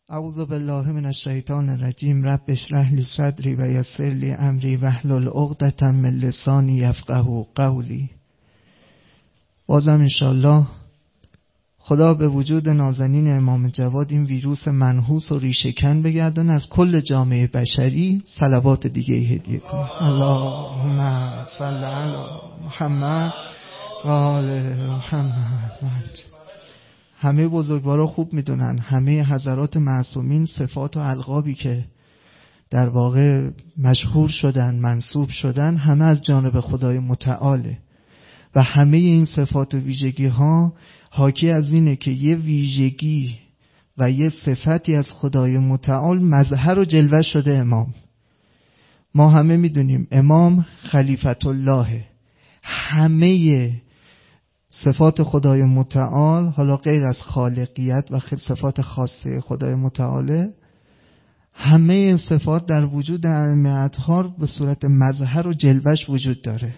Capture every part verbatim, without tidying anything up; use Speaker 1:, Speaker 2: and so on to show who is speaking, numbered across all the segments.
Speaker 1: اعوذ بالله من الشیطان الرجیم. رب اشرح لی صدری و یسر لی امری واحلل عقدة من لسانی یفقهوا قولی. بازم انشالله خدا به وجود نازنین امام جواد این ویروس منحوس و ریشه‌کن بگردن، از کل جامعه بشری صلوات دیگه هدیه کنه. اللهم صل علی محمد و آل محمد. همه بزرگوارا خوب میدونن، همه حضرات معصومین صفات و القابی که در واقع مشهور شدن، منسوب شدن، همه از جانب خدای متعاله و همه این صفات و ویژگی ها حاکی از اینه که یه ویژگی و یه صفتی از خدای متعال مظهر و جلوه شده امام. ما همه میدونیم امام خلیفت الله، همه صفات خدای متعال، حالا غیر از خالقیت و صفات خاصه خدای متعاله، همه این صفات در وجود ائمه اطهار به صورت مظهر و جلوش وجود داره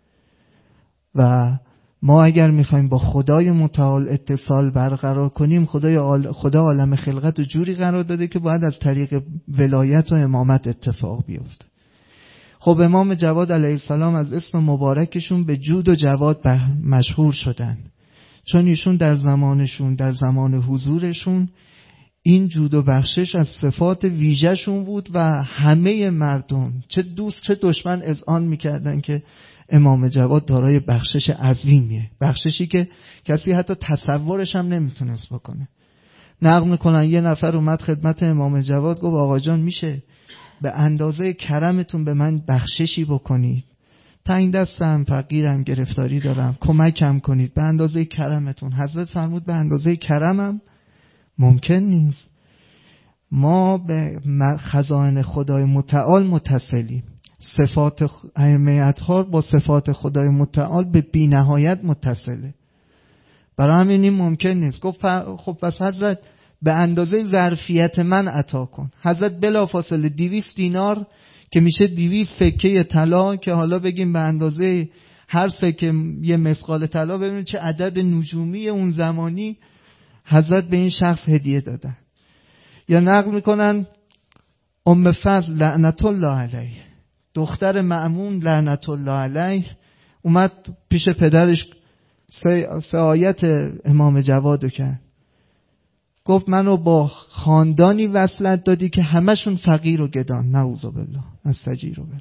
Speaker 1: و ما اگر میخوایم با خدای متعال اتصال برقرار کنیم، خدای عال... خدا عالم خلقت رو جوری قرار داده که باید از طریق ولایت و امامت اتفاق بیفته. خب امام جواد علیه السلام از اسم مبارکشون به جود و جواد مشهور شدن، چون ایشون در زمانشون، در زمان حضورشون، این جود و بخشش از صفات ویژه‌شون بود و همه مردم چه دوست چه دشمن اذعان میکردن که امام جواد دارای بخشش عظیمیه، بخششی که کسی حتی تصورش هم نمیتونست بکنه. نقل میکنن یه نفر اومد خدمت امام جواد، گفت آقا جان میشه به اندازه کرمتون به من بخششی بکنید؟ تنگ دستم، فقیرم، گرفتاری دارم، کمکم کنید به اندازه کرمتون. حضرت فرمود به اندازه کرمم ممکن نیست. ما به خزائن خدای متعال متصلیم. صفات ائمه اطهار با صفات خدای متعال به بی نهایت متصله، برای همین این ممکن نیست. گفت خب پس حضرت به اندازه ظرفیت من عطا کن. حضرت بلافاصله دویست دینار که میشه دویست سکه طلا، که حالا بگیم به اندازه هر سکه یه مثقال طلا، ببینید چه عدد نجومی اون زمانی، حضرت به این شخص هدیه دادن. یا نقل میکنن ام فضل لعنت الله علیه، دختر مأمون لعنت الله علیه، اومد پیش پدرش سه آیت امام جوادو کرد، گفت منو با خاندانی وصلت دادی که همشون فقیر و گدان، نعوذ بالله استجیر بالله.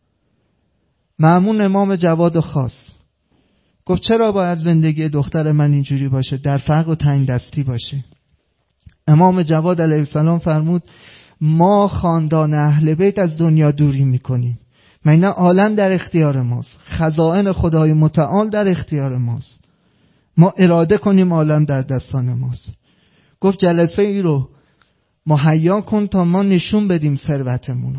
Speaker 1: مأمون امام جواد خاص گفت چرا باید زندگی دختر من اینجوری باشه، در فقر و تنگ دستی باشه؟ امام جواد علیه السلام فرمود ما خاندان اهل بیت از دنیا دوری میکنیم، معنی عالم در اختیار ماست، خزائن خدای متعال در اختیار ماست، ما اراده کنیم عالم در دستان ماست. گفت جلسه ای رو مهیا کن تا ما نشون بدیم ثروتمونو.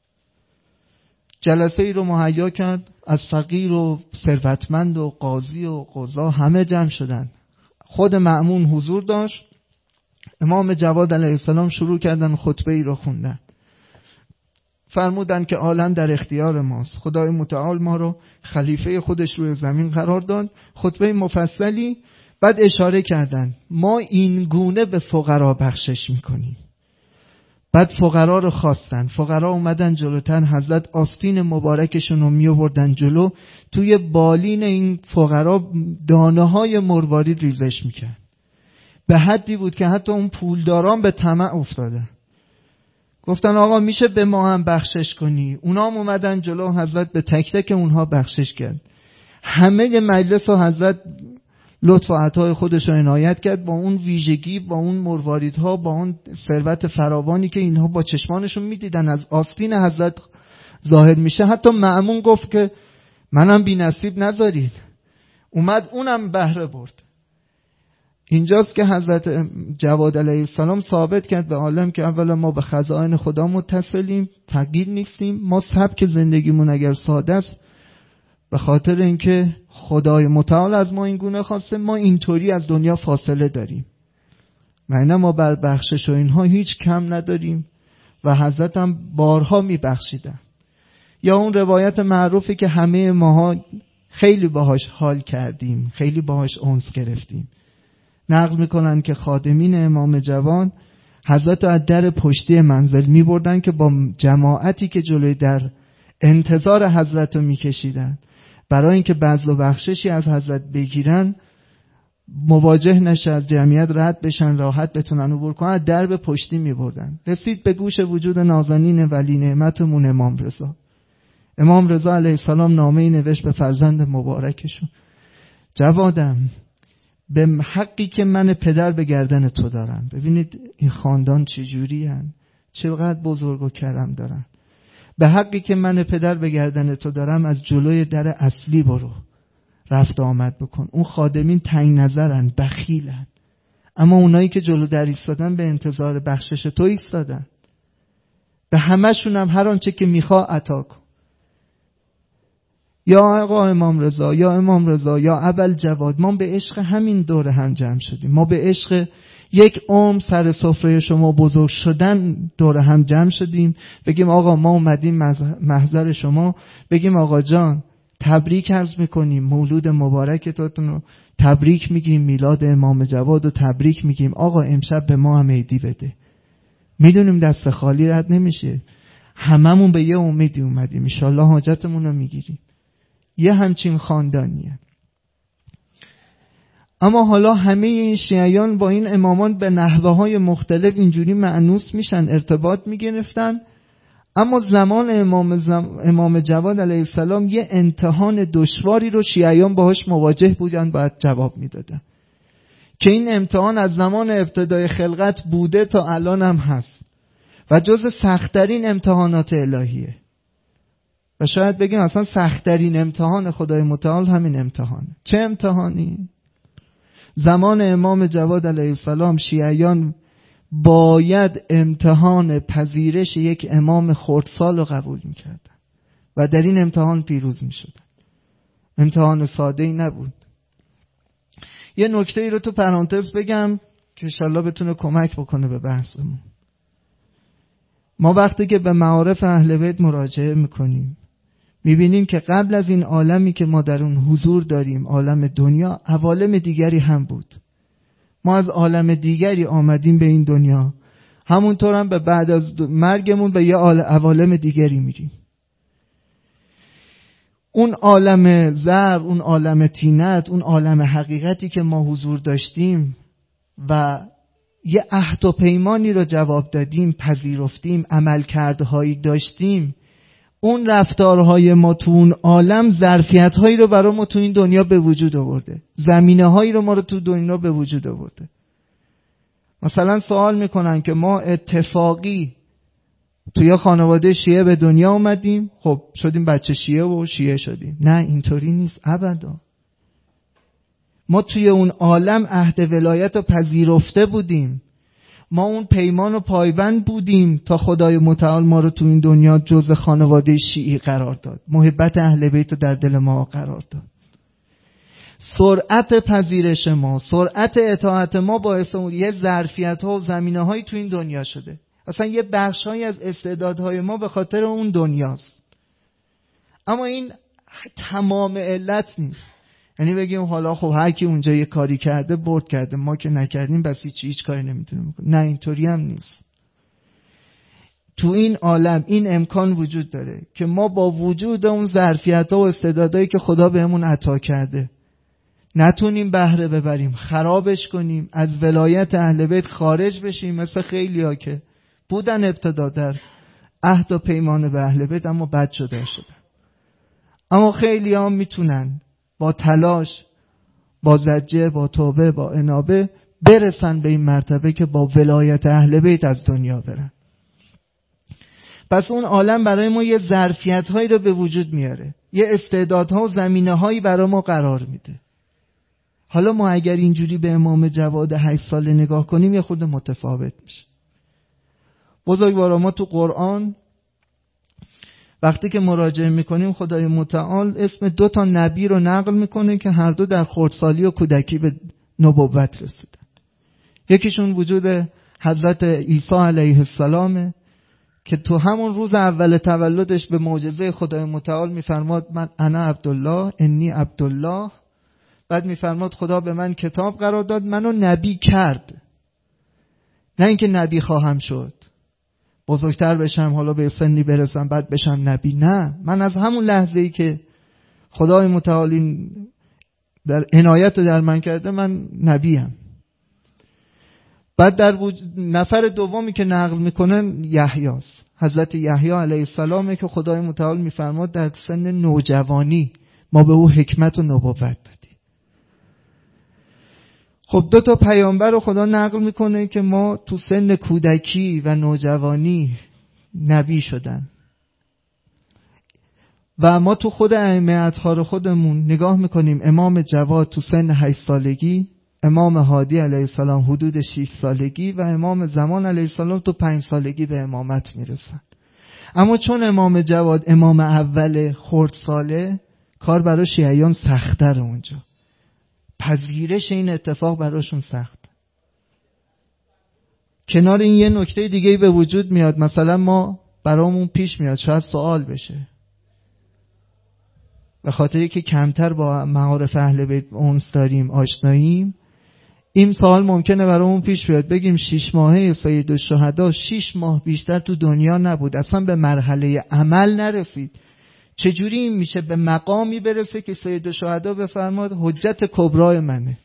Speaker 1: جلسه ای رو مهیا کرد، از فقیر و ثروتمند و قاضی و قضا همه جمع شدن، خود مأمون حضور داشت. امام جواد علیه السلام شروع کردن خطبه ای رو خوندن، فرمودن که عالم در اختیار ماست، خدای متعال ما رو خلیفه خودش روی زمین قرار داد، خطبه مفصلی. بعد اشاره کردن ما این گونه به فقرا بخشش میکنیم. بعد فقرا رو خواستن، فقرا اومدن جلوتر، حضرت آستین مبارکشون رو می آوردن جلو، توی بالین این فقرا دانه های مروارید ریزش میکرد، به حدی بود که حتی اون پولداران به طمع افتادن، گفتن آقا میشه به ما هم بخشش کنی؟ اونا هم اومدن جلو، حضرت به تک تک اونها بخشش کرد. همه مجلس و حضرت لطف و عطای خودش رو عنایت کرد، با اون ویژگی، با اون مرواریدها، با اون ثروت فراوانی که اینها با چشمانشون میدیدن از آستین حضرت ظاهر میشه. حتی مأمون گفت که منم بی نصیب نذارید، اومد اونم بهره برد. اینجاست که حضرت جواد علیه السلام ثابت کرد به عالم که اولا ما به خزائن خدا متصلیم، فقیر نیستیم. ما سبک زندگیمون اگر ساده است به خاطر اینکه خدای متعال از ما این گونه خواسته، ما اینطوری از دنیا فاصله داریم، معنی ما بر بخشش و اینها هیچ کم نداریم و حضرت هم بارها میبخشیدن. یا اون روایت معروفی که همه ماها خیلی باهاش حال کردیم، خیلی باهاش انس گرفتیم، نقل میکنن که خادمین امام جواد حضرت رو از در پشتی منزل می بردن که با جماعتی که جلوی در انتظار حضرت رو می کشیدن برای اینکه بذل و بخششی از حضرت بگیرن، مواجه نشه، از جمعیت رد بشن، راحت بتونن عبور کنن، درب پشتی می بردن. رسید به گوش وجود نازنین ولی نعمتمون امام رضا. امام رضا علیه السلام نامه‌ای نوشت به فرزند مبارکشون: جوادم، به حقی که من پدر به گردن تو دارم. ببینید این خاندان چجوری هن، چقدر بزرگ و کرم دارن. به حقی که من پدر به گردن تو دارم از جلوی در اصلی برو، رفت آمد بکن. اون خادمین تنگ نظرن، بخیلن، اما اونایی که جلو در ایستادن به انتظار بخشش تو ایستادن. به همشون هم هر آنچه که میخوا عطا کن. یا آقا امام رضا، یا امام رضا، یا ابل جواد، ما به عشق همین دور هم جمع شدیم. ما به عشق یک عمر سر سفره شما بزرگ شدن دور هم جمع شدیم. بگیم آقا ما اومدیم محضر شما، بگیم آقا جان تبریک عرض میکنیم، مولود مبارکتون رو تبریک میگیم، میلاد امام جواد رو تبریک میگیم. آقا امشب به ما هم عیدی بده. میدونیم دست خالی رد نمیشه، هممون به یه امیدی اومدیم، ان شاءالله حاجتمون رو میگیریم. یه همچین خاندانیه. اما حالا همه این شیعیان با این امامان به نحوه های مختلف اینجوری مأنوس میشن، ارتباط میگرفتن. اما زمان امام, زم... امام جواد علیه السلام یه امتحان دشواری رو شیعیان باهاش مواجه بودن، باید جواب میدادن، که این امتحان از زمان ابتدای خلقت بوده تا الان هم هست و جز سخت‌ترین امتحانات الهیه. و شاید بگیم اصلا سخت‌ترین امتحان خدای متعال همین امتحانه. چه امتحانی؟ زمان امام جواد علیه السلام شیعیان باید امتحان پذیرش یک امام خردسال رو قبول میکردن و در این امتحان پیروز میشدن. امتحان ساده ای نبود. یه نکته ای رو تو پرانتز بگم که انشالله بتونه کمک بکنه به بحثمون. ما وقتی که به معارف اهل بیت مراجعه میکنیم میبینیم که قبل از این عالمی که ما در اون حضور داریم، عالم دنیا، عوالم دیگری هم بود. ما از عالم دیگری آمدیم به این دنیا، همونطور هم به بعد از مرگمون به یه عوالم دیگری میریم. اون عالم زر، اون عالم طینت، اون عالم حقیقتی که ما حضور داشتیم و یه عهد و پیمانی رو جواب دادیم، پذیرفتیم، عملکردهایی داشتیم، اون رفتارهای ما تو اون عالم ظرفیت‌هایی رو برای ما تو این دنیا به وجود آورده، زمینه‌هایی رو ما رو تو دنیا به وجود آورده. مثلا سوال میکنن که ما اتفاقی توی خانواده شیعه به دنیا اومدیم، خب شدیم بچه شیعه و شیعه شدیم. نه، اینطوری نیست ابدا. ما توی اون عالم عهد ولایت رو پذیرفته بودیم، ما اون پیمان و پایبند بودیم تا خدای متعال ما رو تو این دنیا جزء خانواده شیعی قرار داد، محبت اهل بیت رو در دل ما قرار داد. سرعت پذیرش ما، سرعت اطاعت ما باعث اون یه ظرفیت ها و زمینه هایی تو این دنیا شده. اصلا یه بخش هایی از استعدادهای ما به خاطر اون دنیاست. اما این تمام علت نیست. یعنی بگیم حالا خب هر کی اونجا یه کاری کرده برد کرده، ما که نکردیم بس هیچ هیچ کاری نمیتونیم بکنیم. نه، اینطوری هم نیست. تو این عالم این امکان وجود داره که ما با وجود اون ظرفیت‌ها و استعدادایی که خدا بهمون عطا کرده نتونیم بهره ببریم، خرابش کنیم، از ولایت اهل بیت خارج بشیم، مثل خیلی‌ها که بودن ابتدا در عهد و پیمان به اهل بیت اما بد جدا شدن. اما خیلی‌ها میتونن با تلاش، با زجه، با توبه، با انابه برسن به این مرتبه که با ولایت اهل بیت از دنیا برن. پس اون عالم برای ما یه ظرفیت هایی رو به وجود میاره، یه استعدادها و زمینه هایی برای ما قرار میده. حالا ما اگر اینجوری به امام جواد هشت ساله نگاه کنیم یه خود متفاوت میشه. بزرگوارا، ما تو قرآن وقتی که مراجعه میکنیم خدای متعال اسم دو تا نبی رو نقل میکنه که هر دو در خردسالی و کودکی به نبوت رسیدن. یکیشون وجود حضرت عیسی علیه السلامه که تو همون روز اول تولدش به معجزه خدای متعال میفرماد من انا عبدالله انی عبدالله. بعد میفرماد خدا به من کتاب قرار داد، منو نبی کرد. نه اینکه نبی خواهم شد، بزرگتر بشم حالا به سنی برسم بعد بشم نبی. نه، من از همون لحظه ای که خدای متعال در عنایت در من کرده من نبیم. بعد در وج... نفر دومی که نقل میکنن یحیاست. حضرت یحیی علیه السلامه که خدای متعال میفرماد در سن نوجوانی ما به او حکمت و نبوت دادیم. خب دو تا پیامبر رو خدا نقل میکنه که ما تو سن کودکی و نوجوانی نبی شدن و ما تو خود ائمه اطهار خودمون نگاه میکنیم. امام جواد تو سن هشت سالگی، امام هادی علیه السلام حدود شش سالگی و امام زمان علیه السلام تو پنج سالگی به امامت میرسن. اما چون امام جواد امام اول خردساله، کار برای شیعیان سخت‌تره اونجا. پذیرش این اتفاق براشون سخت. کنار این یه نکته دیگه به وجود میاد، مثلا ما برامون پیش میاد شاید سوال بشه، به خاطری که کمتر با معارف اهل بیت اونس داریم آشناییم، این سوال ممکنه برامون پیش بیاد، بگیم شش ماهه سید الشهدا شش ماه بیشتر تو دنیا نبود، اصلا به مرحله عمل نرسید، چجوری این میشه به مقامی برسه که سید الشهدا بفرماد حجت کبرای منه؟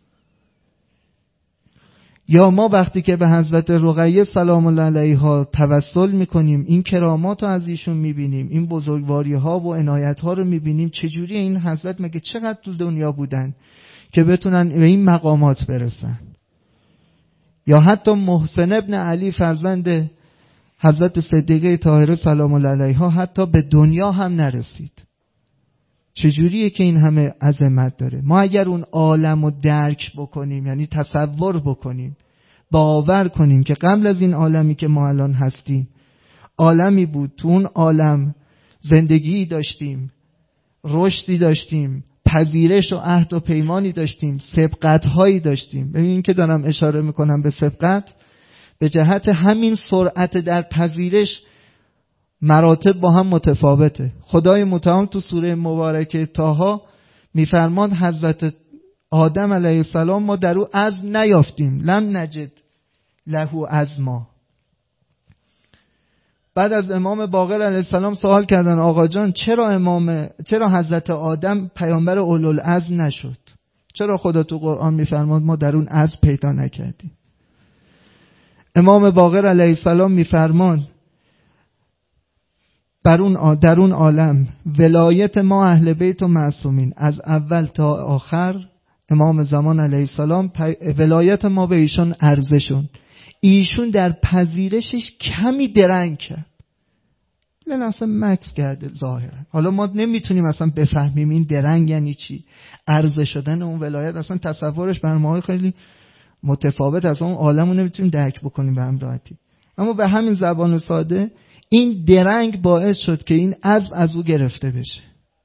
Speaker 1: یا ما وقتی که به حضرت رقیه سلام الله علیها توسل میکنیم، این کرامات رو از ایشون میبینیم، این بزرگواری ها و عنایت ها رو میبینیم، چجوری این حضرت مگه چقدر تو دنیا بودن که بتونن به این مقامات برسن؟ یا حتی محسن ابن علی فرزند حضرت صدیقه طاهره سلام الله علیها حتی به دنیا هم نرسید. چجوریه که این همه عظمت داره؟ ما اگر اون عالم رو درک بکنیم، یعنی تصور بکنیم، باور کنیم که قبل از این عالمی که ما الان هستیم عالمی بود، تو اون عالم زندگی داشتیم، رشدی داشتیم، پذیرش و عهد و پیمانی داشتیم، سبقت‌هایی داشتیم. ببینید که دارم اشاره میکنم به سبقت، به جهت همین سرعت در پذیرش مراتب با هم متفاوته. خدای متعال تو سوره مبارکه طه میفرماد حضرت آدم علیه السلام ما در او عزم نیافتیم، لم نجد له عزما. بعد از امام باقر علیه السلام سوال کردن آقا جان چرا امام چرا حضرت آدم پیامبر اولوالعزم نشد؟ چرا خدا تو قرآن میفرماد ما در اون عزم پیدا نکردیم؟ امام باقر علیه السلام میفرمان بر اون در اون عالم ولایت ما اهل بیت و معصومین از اول تا آخر، امام زمان علیه السلام ولایت ما به ایشون عرضه شد. ایشون در پذیرشش کمی درنگ کرد، لن اصلا مکس کرده ظاهرا. حالا ما نمیتونیم اصلا بفهمیم این درنگ یعنی چی، عرضه شدن اون ولایت، اصلا تصورش بر ما خیلی متفاوت از اون عالمو نمیتونیم درک بکنیم به هم راحتی. اما به همین زبان ساده این درنگ باعث شد که این عزم از او گرفته بشه.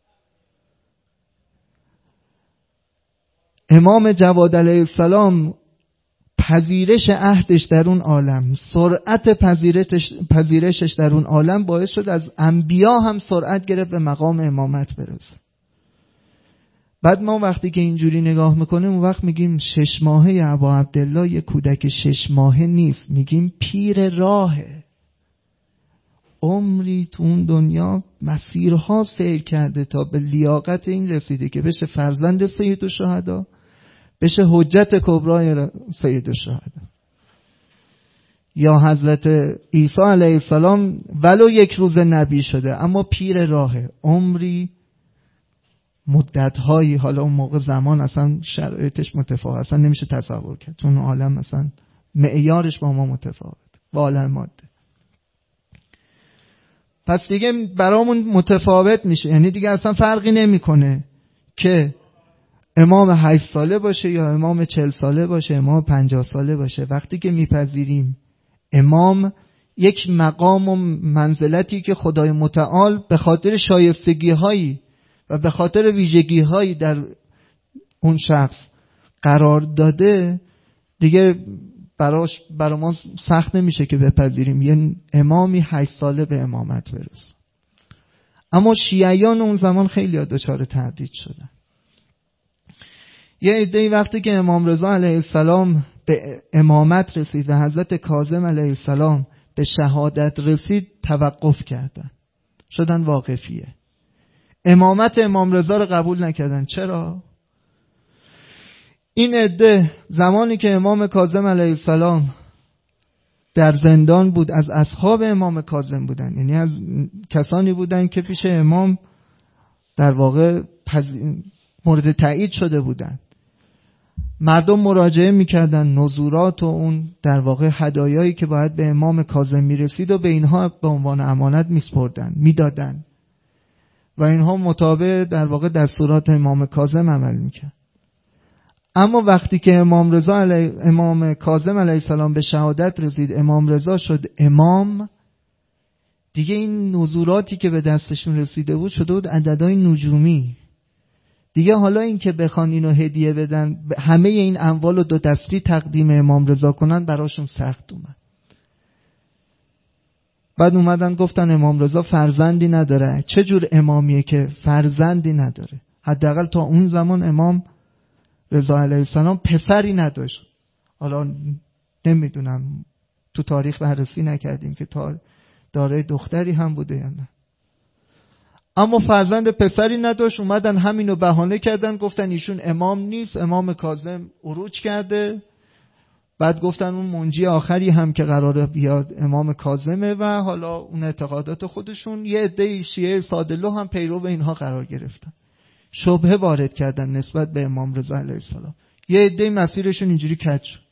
Speaker 1: امام جواد علیه السلام پذیرش عهدش در اون عالم، سرعت پذیرشش پذیرشش در اون عالم باعث شد از انبیا هم سرعت گرفت به مقام امامت برسه. بعد ما وقتی که اینجوری نگاه میکنیم اون وقت میگیم شش ماهه ابا عبدالله یه کودک شش ماهه نیست، میگیم پیر راهه، عمری تو اون دنیا مسیرها سیر کرده تا به لیاقت این رسیده که بشه فرزند سید الشهدا، بشه حجت کبرای سید الشهدا. یا حضرت عیسی علیه السلام ولو یک روز نبی شده اما پیر راهه، عمری مدت‌هایی، حالا اون موقع زمان اصلا شرایطش متفاوت، اصلا نمیشه تصور کرد، تو اون عالم مثلا معیارش با ما متفاوت با عالم ماده. پس دیگه برامون متفاوت میشه، یعنی دیگه اصلا فرقی نمیکنه که امام هشت ساله باشه یا امام چهل ساله باشه، امام پنجاه ساله باشه. وقتی که میپذیریم امام یک مقام و منزلتی که خدای متعال به خاطر شایستگی هایی و به خاطر ویژگی هایی در اون شخص قرار داده، دیگه براش برای ما سخت نمیشه که بپذیریم یه امامی هشت ساله به امامت برسه. اما شیعیان اون زمان خیلی دچار تردید شدن. یه عده‌ای وقتی که امام رضا علیه السلام به امامت رسید و حضرت کاظم علیه السلام به شهادت رسید توقف کردن، شدن واقفیه. امامت امام رضا رو قبول نکردن. چرا؟ این عده زمانی که امام کاظم علیه السلام در زندان بود از اصحاب امام کاظم بودن، یعنی از کسانی بودن که پیش امام در واقع مورد تایید شده بودن. مردم مراجعه میکردن، نذورات و اون در واقع هدایایی که باید به امام کاظم میرسید و به اینها به عنوان امانت میسپردن، میدادن و اینها مطابق در واقع دستورات امام کاظم عمل میکرد. اما وقتی که امام رضا علیه امام کاظم علیه السلام به شهادت رسید، امام رضا شد امام، دیگه این نذوراتی که به دستشون رسیده بود شده بود عددهای نجومی. دیگه حالا این که بخوان اینو هدیه بدن، همه این اموال رو دو دستی تقدیم امام رضا کنن، براشون سخت اومد. بعد اومدن گفتن امام رضا فرزندی نداره. چه جور امامیه که فرزندی نداره؟ حداقل تا اون زمان امام رضا علیه السلام پسری نداشت. حالا نمیدونم، تو تاریخ بررسی نکردیم که تا داره دختری هم بوده یا نه، اما فرزند پسری نداشت. اومدن همینو بهانه کردن، گفتن ایشون امام نیست، امام کاظم عروج کرده. بعد گفتن اون منجی آخری هم که قراره بیاد امام کاظمه و حالا اون اعتقادات خودشون. یه عده شیعه سادلو هم پیرو اینها قرار گرفتن، شبهه وارد کردن نسبت به امام رضا علیه السلام. یه عده مسیرشون اینجوری کج شد.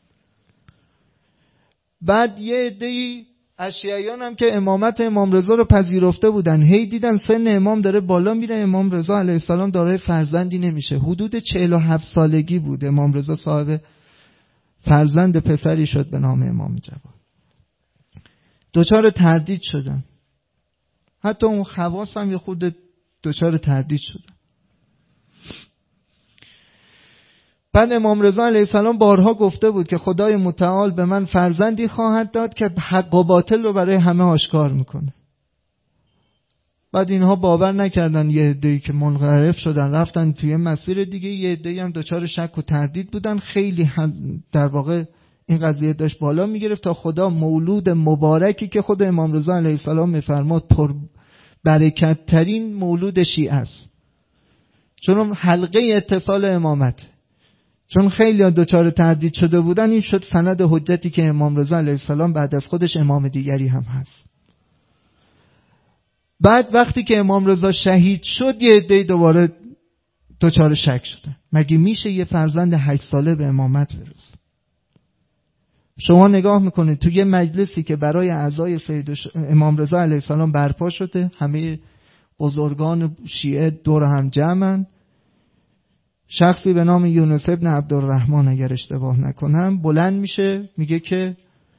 Speaker 1: بعد یه عده اشیعیان هم که امامت امام رضا رو پذیرفته بودن، هی دیدن سن امام داره بالا میره، امام رضا علیه السلام دارای فرزندی نمیشه. حدود چهل و هفت سالگی بود امام رضا صاحب فرزند پسری شد به نام امام جواد. دوچار تردید شدن، حتی اون خواص هم یه خورده دوچار تردید شدن. بعد امام رضا علیه السلام بارها گفته بود که خدای متعال به من فرزندی خواهد داد که حق و باطل رو برای همه آشکار میکنه. بعد اینها باور نکردن، یه عده‌ای که منحرف شدن رفتن توی مسیر دیگه، یه عده‌ای هم دچار شک و تردید بودن. خیلی در واقع این قضیه داشت بالا میگرفت تا خدا مولود مبارکی که خود امام رضا علیه السلام میفرماد پر برکت ترین مولود شیعه است، چون حلقه اتصال امامت، چون خیلی دوچار تردید شده بودن، این شد سند حجتی که امام رضا علیه السلام بعد از خودش امام دیگری هم هست. بعد وقتی که امام رضا شهید شد، یه عده دوباره دوچار شک شدن، مگه میشه یه فرزند هشت ساله به امامت برسه؟ شما نگاه میکنید تو یه مجلسی که برای اعضای سید امام رضا علیه السلام برپا شده، همه بزرگان شیعه دور هم جمعن، شخصی به نام یونس ابن عبدالرحمن اگر اشتباه نکنم بلند میشه میگه که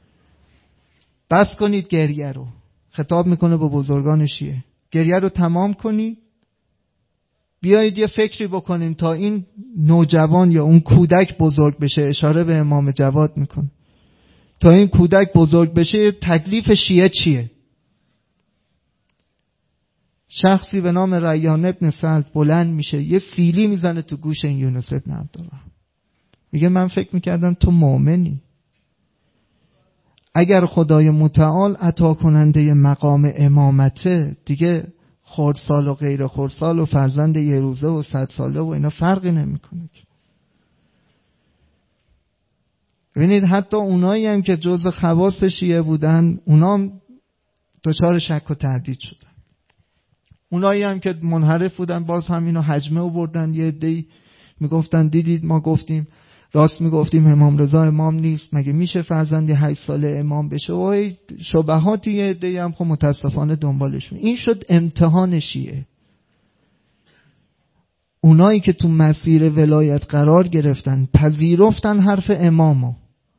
Speaker 1: بس کنید گریه رو، خطاب میکنه به بزرگان شیعه، گریه رو تمام کنید، بیایید یه فکری بکنیم تا این نوجوان یا اون کودک بزرگ بشه. اشاره به امام جواد میکنه، تا این کودک بزرگ بشه تکلیف شیعه چیه؟ شخصی به نام ریان ابن سعد بلند میشه یه سیلی میزنه تو گوش این یونس ابن عبدالرحمن، میگه من فکر میکردم تو مؤمنی، اگر خدای متعال عطا کننده مقام امامته، دیگه خردسال و غیر خردسال و فرزند یه روزه و صد ساله و اینا فرقی نمیکنه. ببینید حتی اونایی هم که جز خواص شیعه بودن، اونا هم دچار شک و تردید شدن. اونایی هم که منحرف بودن باز هم اینو حجمه آوردن. یه عده‌ای میگفتن دیدید ما گفتیم، راست میگفتیم امام رضا امام نیست، مگه میشه فرزندی هشت ساله امام بشه؟ و شبهاتی یه عده‌ای هم خب متاسفانه دنبالشون. این شد امتحان شیعه. اونایی که تو مسیر ولایت قرار گرفتن، پذیرفتن حرف امامو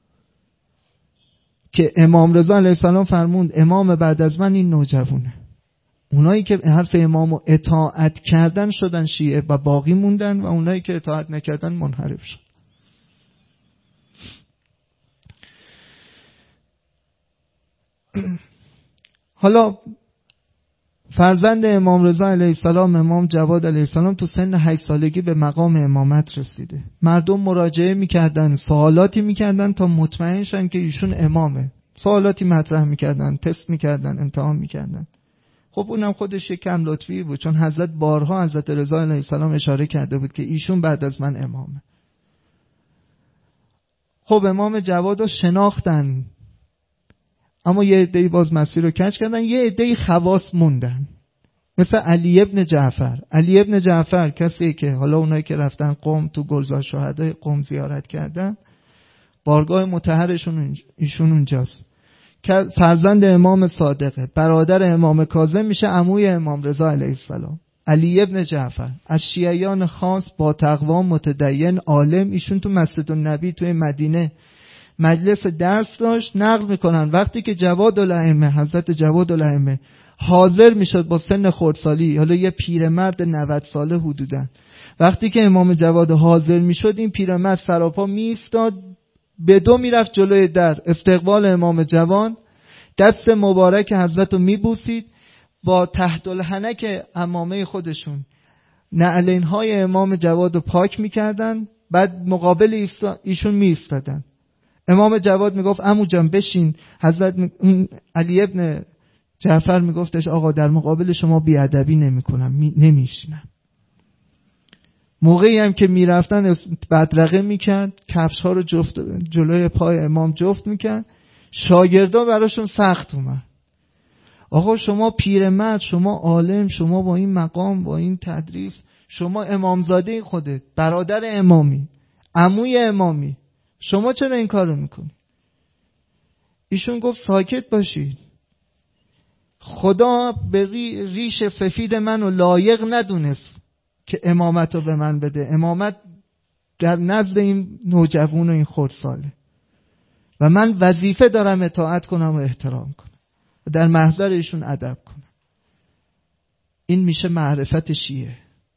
Speaker 1: که امام رضا علیه السلام فرموند امام بعد از من این نوجوانه. اونایی که حرف امامو اطاعت کردن شدن شیعه و باقی موندن، و اونایی که اطاعت نکردن منحرف شد. حالا فرزند امام رضا علیه السلام، امام جواد علیه السلام، تو سن هشت سالگی به مقام امامت رسیده. مردم مراجعه میکردن، سوالاتی میکردن تا مطمئن شن که ایشون امامه. سوالاتی مطرح میکردن، تست میکردن، امتحان میکردن. خب اونم خودش یک کم لطفی بود، چون حضرت بارها حضرت رضا علیه السلام اشاره کرده بود که ایشون بعد از من امامه. خب امام جواد رو شناختن، اما یه عده‌ای باز مسیر رو کج کردن، یه عده‌ای خواص موندن، مثل علی ابن جعفر. علی ابن جعفر کسی که حالا اونایی که رفتن قم تو گلزار شهدای قم زیارت کردن، بارگاه مطهرشون ایشون اونجاست، که فرزند امام صادقه، برادر امام کاظم، میشه عموی امام رضا علیه السلام. علی ابن جعفر از شیعیان خاص، با تقوا، متدین، عالم. ایشون تو مسجد النبی توی مدینه مجلس درس داشت. نقل میکنن وقتی که جواد الائمه، حضرت جواد الائمه حاضر میشد با سن خردسالی، حالا یه پیرمرد نود ساله حدوداً، وقتی که امام جواد حاضر میشد، این پیرمرد سراپا میایستاد، به دو میرفت جلوی در استقبال امام جوان، دست مبارک حضرت رو میبوسید، با تحت الحنک عمامه خودشون نعلین‌های امام جواد رو پاک میکردن، بعد مقابل ایشون میایستادن. امام جواد میگفت عمو جان بشین. حضرت می... علی ابن جعفر میگفتش آقا در مقابل شما بیادبی نمی کنم، می... نمیشینم. موقعی هم که میرفتن بدرقه میکرد، کفش ها رو جفت جلوی پای امام جفت میکرد. شاگردا براشون سخت اومد. آقا شما پیرمرد، شما عالم، شما با این مقام، با این تدریس، شما امامزاده خودت، برادر امامی، عموی امامی، شما چرا این کارو میکنی؟ ایشون گفت ساکت باشید. خدا به ریش سفید منو لایق ندونست که امامت رو به من بده. امامت در نزد این نوجوان و این خردساله و من وظیفه دارم اطاعت کنم و احترام کنم و در محضر ایشون ادب کنم. این میشه معرفت شیعه.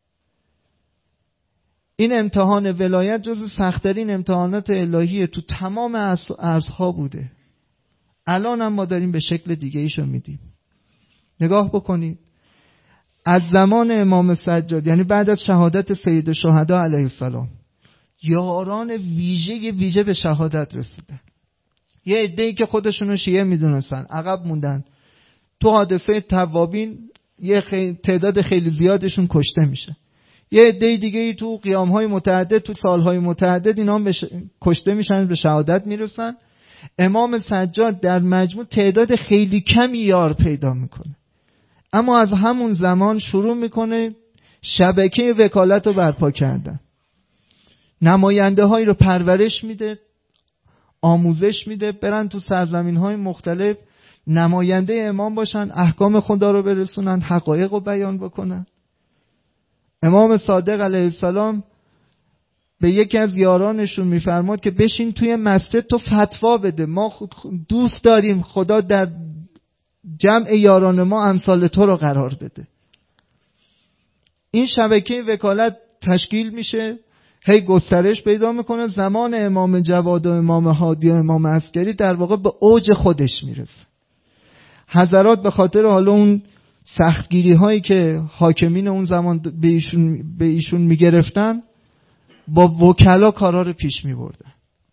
Speaker 1: این امتحان ولایت جز سخت‌ترین امتحانات الهیه، تو تمام عرصها بوده. الان هم ما داریم به شکل دیگه ایشو میدیم. نگاه بکنید، از زمان امام سجاد، یعنی بعد از شهادت سید الشهدا علیه السلام، یاران ویژه ویژه به شهادت رسیدن. یه عده‌ای که خودشونو شیعه میدونستن عقب موندن. تو حادثه توابین یه خیلی تعداد خیلی زیادشون کشته میشه. یه عده دیگه ای تو قیام‌های متعدد، تو سال‌های متعدد اینا هم به ش... کشته میشن، به شهادت میرسن. امام سجاد در مجموع تعداد خیلی کمی یار پیدا میکنه، اما از همون زمان شروع میکنه شبکه وکالت رو برپا کردن. نماینده هایی رو پرورش میده، آموزش میده، برن تو سرزمین های مختلف نماینده امام باشن، احکام خدا رو برسونن، حقایق رو بیان بکنن. امام صادق علیه السلام به یکی از یارانشون میفرماد که بشین توی مسجد تو فتوا بده، ما دوست داریم خدا در جمع یاران ما امثال تو رو قرار بده. این شبکه وکالت تشکیل میشه، هی گسترش پیدا میکنه. زمان امام جواد و امام هادی و امام عسکری در واقع به اوج خودش میرسه. حضرات به خاطر حالا اون سختگیری هایی که حاکمین اون زمان به ایشون, به ایشون میگرفتن، با وکلا کارا رو پیش میبردن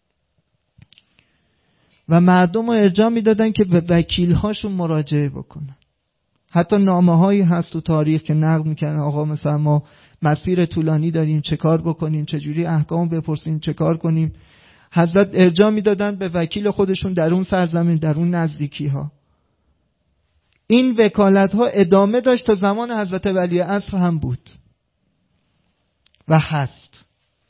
Speaker 1: و مردم رو ارجاع میدادن که به وکیل هاشون مراجعه بکنن. حتی نامه هایی هست تو تاریخ که نقل میکنن آقا مثلا ما مسیر طولانی داریم، چه کار بکنیم، چجوری احکام بپرسیم، چه کار کنیم. حضرت ارجاع میدادن به وکیل خودشون در اون سرزمین، در اون نزدیکی ها. این وکالت ها ادامه داشت تا زمان حضرت ولی عصر هم بود و هست.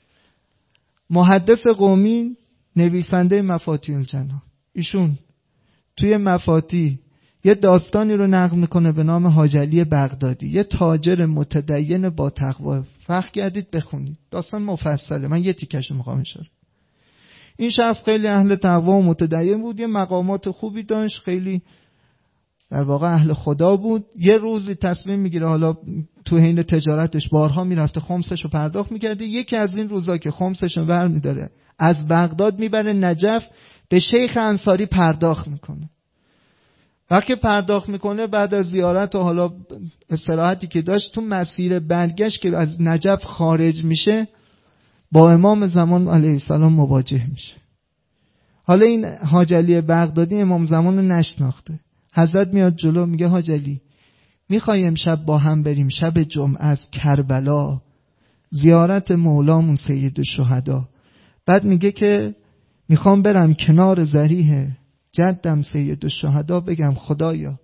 Speaker 1: محدث قمی، نویسنده مفاتیح الجنان، ایشون توی مفاتیح یه داستانی رو نقل میکنه به نام حاج علی بغدادی، یه تاجر متدین با تقوا. فقه کردید بخونید، داستان مفصله، من یه تیکشو میخوام اشاره. این شخص خیلی اهل تقوا و متدین بود، یه مقامات خوبی داشت، خیلی در واقع اهل خدا بود. یه روزی تصمیم میگیره، حالا تو حین تجارتش بارها میرفته خمسشو پرداخت میکرده. یکی از این روزا که خمسشو برمیداره از بغداد میبره نجف، به شیخ انصاری پرداخت میکنه. وقتی پرداخت میکنه بعد از زیارت و حالا استراحتی که داشت، تو مسیر برگشت که از نجف خارج میشه با امام زمان علیه السلام مواجه میشه. حالا این حاج علی بغدادی امام زمان رو نشناخته. حضرت میاد جلو میگه حاج علی میخوای امشب با هم بریم شب جمعه از کربلا زیارت مولامون سید الشهدا؟ بعد میگه که میخوام برم کنار ضریح جدم سید الشهدا بگم خدایا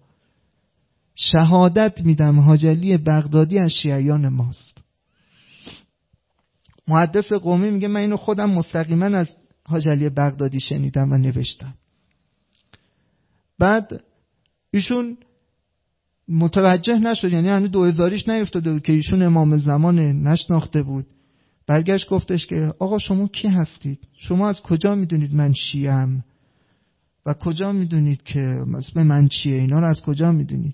Speaker 1: شهادت میدم حاج علی بغدادی از شیعیان ماست. محدث قومی میگه من اینو خودم مستقیما از حاج علی بغدادی شنیدم و نوشتم. بعد ایشون متوجه نشد، یعنی هنوز دو هزاریش نیفتاده بود که ایشون امام زمان نشناخته بود. برگشت گفتش که آقا شما کی هستید؟ شما از کجا میدونید من چیم؟ و کجا میدونید که اسم من چیه؟ اینا رو از کجا میدونید؟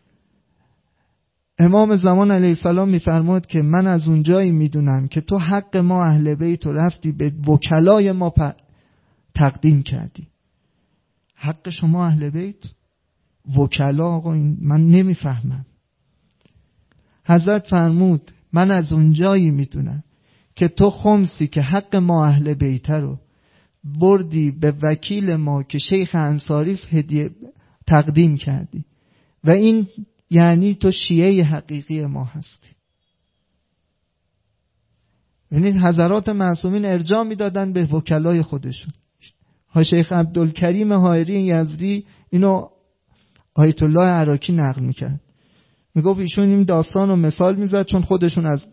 Speaker 1: امام زمان علیه السلام میفرماد که من از اونجایی میدونم که تو حق ما اهل بیت رو رفتی به وکلای ما تقدیم کردی. حق شما اهل بیت؟ وکلا آقا این من نمیفهمم. حضرت فرمود من از اونجایی میدونم که تو خمسی که حق ما اهل بیت رو بردی به وکیل ما که شیخ انصاری هدیه تقدیم کردی و این یعنی تو شیعه حقیقی ما هستی. یعنی حضرات معصومین ارجاع میدادن به وکلای خودشون. ها شیخ عبدالکریم حائری یزدی اینو آیت الله عراقی نقل میکرد، میگفت ایشون این داستان رو مثال میزد چون خودشون از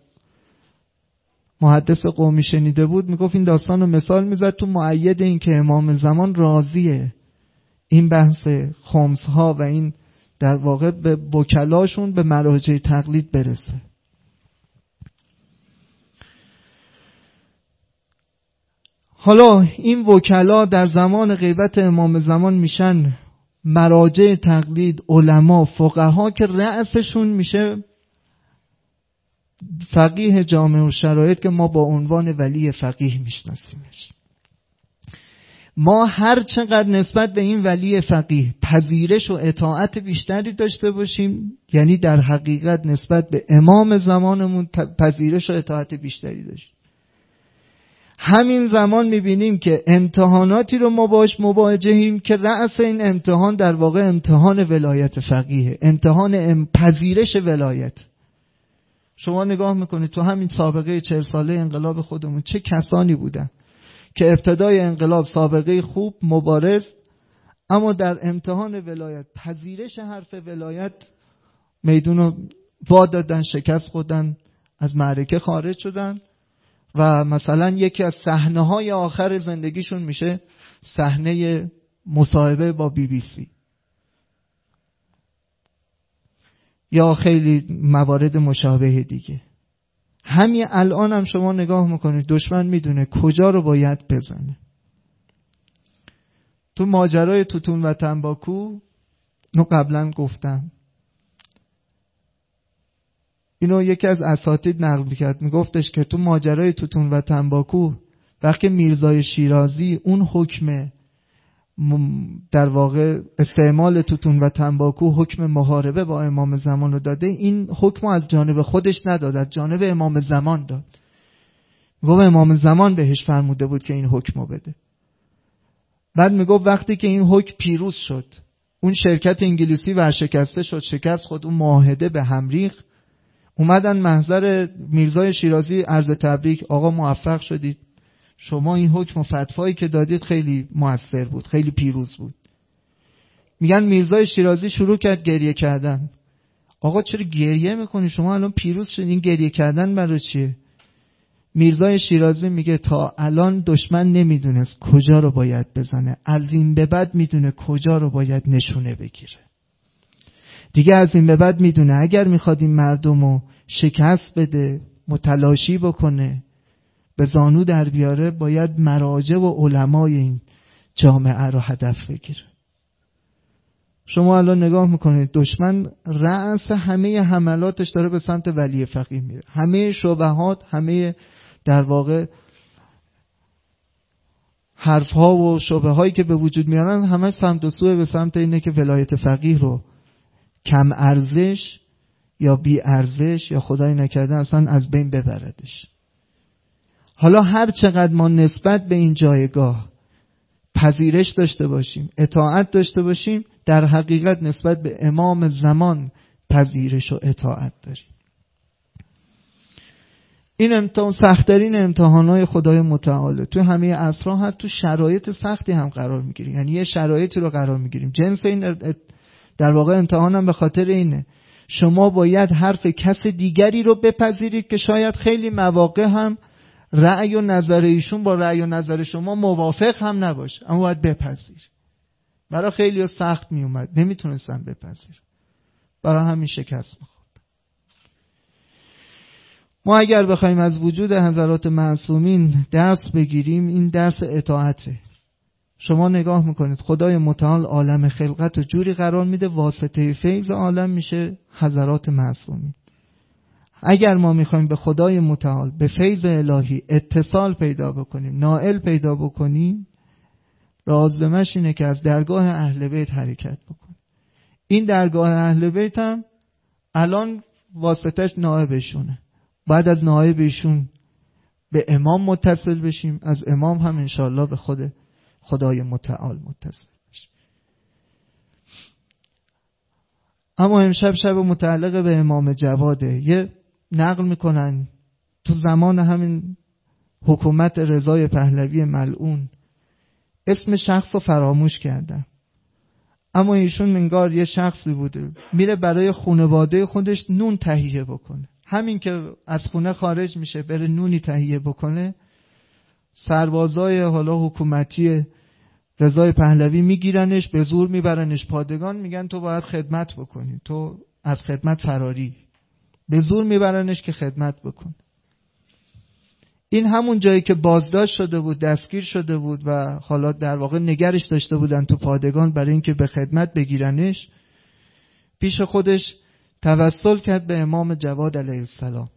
Speaker 1: محدث قومی شنیده بود. میگفت این داستان رو مثال میزد تو مؤید این که امام زمان راضیه این بحث خمس ها و این در واقع به وکلاشون به مراجع تقلید برسه. حالا این وکلا در زمان غیبت امام زمان میشن مراجع تقلید، علما، فقها که رأسشون میشه فقیه جامع الشرایط که ما با عنوان ولی فقیه میشناسیمش. ما هر چقدر نسبت به این ولی فقیه پذیرش و اطاعت بیشتری داشته باشیم، یعنی در حقیقت نسبت به امام زمانمون پذیرش و اطاعت بیشتری داشتیم، همین زمان میبینیم که امتحاناتی رو ما باش مواجهیم که رأس این امتحان در واقع امتحان ولایت فقیه، امتحان پذیرش ولایت. شما نگاه میکنید تو همین سابقه چهل ساله انقلاب خودمون چه کسانی بودن که ابتدای انقلاب سابقه خوب مبارز، اما در امتحان ولایت پذیرش حرف ولایت میدون رو وا دادن، شکست خوردن، از معرکه خارج شدن و مثلا یکی از صحنه های آخر زندگیشون میشه صحنه مصاحبه با بی بی سی یا خیلی موارد مشابه دیگه. همین الان هم شما نگاه میکنید دشمن میدونه کجا رو باید بزنه. تو ماجرای توتون و تنباکو نو قبلا گفتم، اینو یکی از اساتید نقل میکرد، میگفتش که تو ماجرای توتون و تنباکو وقتی میرزای شیرازی اون حکم در واقع استعمال توتون و تنباکو حکم محاربه با امام زمان رو داده، این حکم از جانب خودش نداد، از جانب امام زمان داد. میگفت امام زمان بهش فرموده بود که این حکم رو بده. بعد میگفت وقتی که این حکم پیروز شد، اون شرکت انگلیسی ورشکسته شد، شکست خود، اون معاهده به هم ریخت، اومدن محضر میرزای شیرازی عرض تبریک، آقا موفق شدید، شما این حکم و فتوایی که دادید خیلی موثر بود، خیلی پیروز بود. میگن میرزای شیرازی شروع کرد گریه کردن. آقا چرا گریه میکنی؟ شما الان پیروز شدید، این گریه کردن برای چیه؟ میرزای شیرازی میگه تا الان دشمن نمیدونست کجا رو باید بزنه، از این به بعد میدونه کجا رو باید نشونه بگیره. دیگه از این به بعد میدونه اگر میخواد این مردم رو شکست بده، متلاشی بکنه، به زانو در بیاره، باید مراجع و علمای این جامعه رو هدف بگیره. شما الان نگاه میکنید دشمن رأس همه حملاتش داره به سمت ولی فقیه میره. همه شبهات، همه در واقع حرفها و شبه هایی که به وجود میارن همه سمت و سوه به سمت اینه که ولایت فقیه رو کم ارزش یا بی ارزش یا خدای نکرده اصلا از بین ببردش. حالا هر چقدر ما نسبت به این جایگاه پذیرش داشته باشیم، اطاعت داشته باشیم، در حقیقت نسبت به امام زمان پذیرش و اطاعت داریم. این امتحان سخت‌ترین امتحانات خدای متعال. تو همه عصرها هست، تو شرایط سختی هم قرار میگیریم، یعنی یه شرایطی رو قرار میگیریم. جنس این در واقع امتحان هم به خاطر اینه شما باید حرف کس دیگری رو بپذیرید که شاید خیلی مواقع هم رأی و نظر ایشون با رأی و نظر شما موافق هم نباشه، اما باید بپذیر. برای خیلی سخت می اومد، نمیتونستن بپذیر، برای همین شکست میخورد. ما اگر بخوایم از وجود حضرات معصومین درس بگیریم، این درس اطاعته. شما نگاه میکنید خدای متعال عالم خلقت و جوری قرار میده، واسطه فیض عالم میشه حضرات معصومین. اگر ما میخوایم به خدای متعال، به فیض الهی اتصال پیدا بکنیم، نائل پیدا بکنیم، رازمش اینه که از درگاه اهل بیت حرکت بکنیم. این درگاه اهل بیت هم الان واسطش نائبشونه. بعد از نائبشون به امام متصل بشیم، از امام هم انشاءالله به خود خدای متعال متصل بشیم. اما امشب شب متعلق به امام جواده. یه نقل میکنن تو زمان همین حکومت رضای پهلوی ملعون اسم شخص رو فراموش کردن، اما ایشون انگار یه شخصی بوده میره برای خانواده خودش نون تهیه بکنه. همین که از خونه خارج میشه بره نونی تهیه بکنه، سربازای حالا حکومتی رضای پهلوی میگیرنش، به زور میبرنش پادگان، میگن تو باید خدمت بکنی، تو از خدمت فراری. به زور میبرنش که خدمت بکن. این همون جایی که بازداشت شده بود، دستگیر شده بود و حالا در واقع نگرش داشته بودن تو پادگان برای اینکه به خدمت بگیرنش، پیش خودش توسل کرد به امام جواد علیه السلام.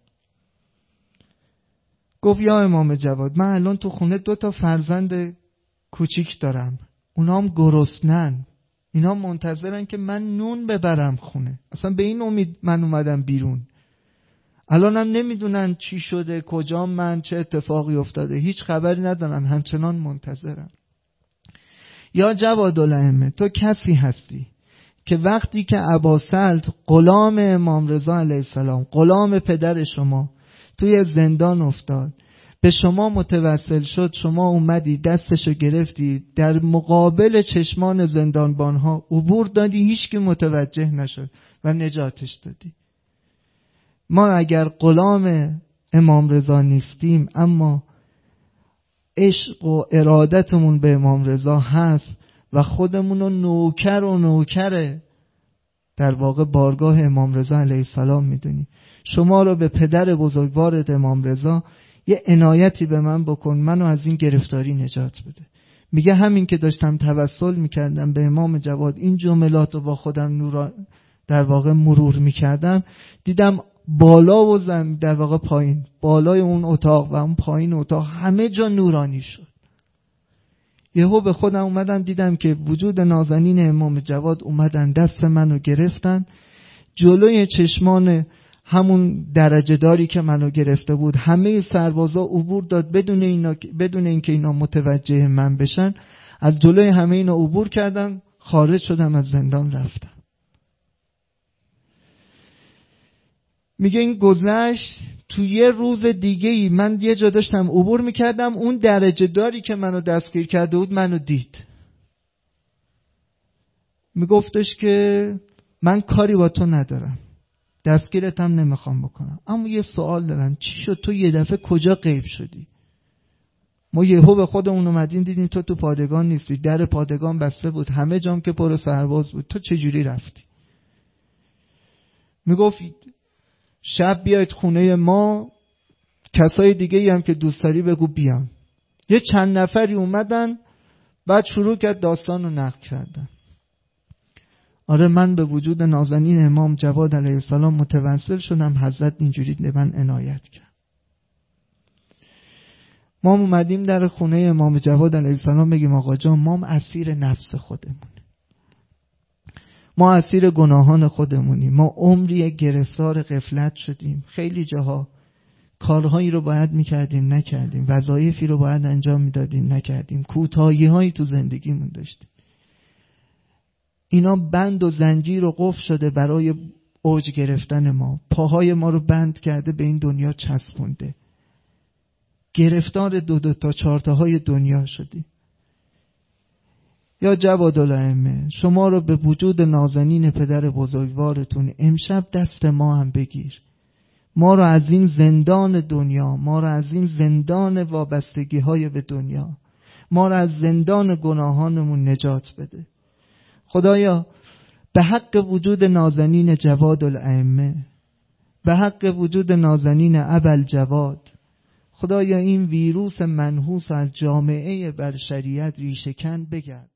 Speaker 1: گفت یا امام جواد، من الان تو خونه دو تا فرزند کوچیک دارم، اونا هم گرسنن، اینا منتظرن که من نون ببرم خونه. اصلا به این امید من اومدم بیرون. الان هم نمیدونن چی شده، کجا من، چه اتفاقی افتاده، هیچ خبری ندارن، همچنان منتظرن. یا جواد الائمه، تو کسی هستی که وقتی که اباسلط غلام امام رضا علیه السلام، غلام پدر شما، توی زندان افتاد، به شما متوسل شد، شما اومدی دستشو گرفتی، در مقابل چشمان زندانبانها عبور دادی، هیچ کی متوجه نشد و نجاتش دادی. ما اگر غلام امام رضا نیستیم، اما عشق و ارادتمون به امام رضا هست و خودمونو نوکر و نوکر در واقع بارگاه امام رضا علیه السلام میدونی، شما رو به پدر بزرگوارت امام رضا یه عنایتی به من بکن، منو از این گرفتاری نجات بده. میگه همین که داشتم توسل میکردم به امام جواد، این جملات رو با خودم نورا در واقع مرور میکردم، دیدم بالا و زمین، در واقع پایین، بالای اون اتاق و اون پایین اتاق همه جا نورانی شد. یهو به خودم اومدم دیدم که وجود نازنین امام جواد اومدن دست منو گرفتن، جلوی چشمان همون درجه داری که منو گرفته بود همه سربازا عبور داد، بدون اینا بدون اینکه اینا متوجه من بشن، از جلوی همه اینا عبور کردم، خارج شدم از زندان رفتم. میگه این گذشت تو یه روز دیگه ای، من یه جا داشتم عبور میکردم، اون درجه داری که منو دستگیر کرده بود منو دید، میگفتش که من کاری با تو ندارم، دستگیرت هم نمیخوام بکنم، اما یه سوال دارم، چی شد تو یه دفعه کجا غیب شدی؟ ما یهو به خودمون اومدیم دیدیم تو تو پادگان نیستی، در پادگان بسته بود، همه جام که پر سرباز بود، تو چجوری رفتی؟ میگفت شب بیاید خونه ما، کسای دیگه ای هم که دوست داری بگو بیان. یه چند نفری اومدن، بعد شروع کرد داستان رو نقل کردن. آره من به وجود نازنین امام جواد علیه السلام متوسل شدم، حضرت اینجوری به من عنایت کرد. ما اومدیم در خونه امام جواد علیه السلام بگیم آقا جان ما اسیر نفس خودمون، ما اسیر گناهان خودمونیم، ما عمری گرفتار غفلت شدیم، خیلی جاها کارهایی رو باید میکردیم نکردیم، وظایفی رو باید انجام میدادیم نکردیم، کوتاهی هایی تو زندگیمون داشتیم. اینا بند و زنجیر و قفل شده برای اوج گرفتن ما، پاهای ما رو بند کرده به این دنیا چسبونده، گرفتار دو دو تا چارتاهای دنیا شدیم. یا جوادالائمه شما رو به وجود نازنین پدر بزرگوارتون امشب دست ما هم بگیر، ما رو از این زندان دنیا، ما رو از این زندان وابستگی های به دنیا، ما رو از زندان گناهانمون نجات بده. خدایا به حق وجود نازنین جوادالائمه، به حق وجود نازنین ابوالجواد، خدایا این ویروس منحوس از جامعه بشریت ریشه‌کن بگرد.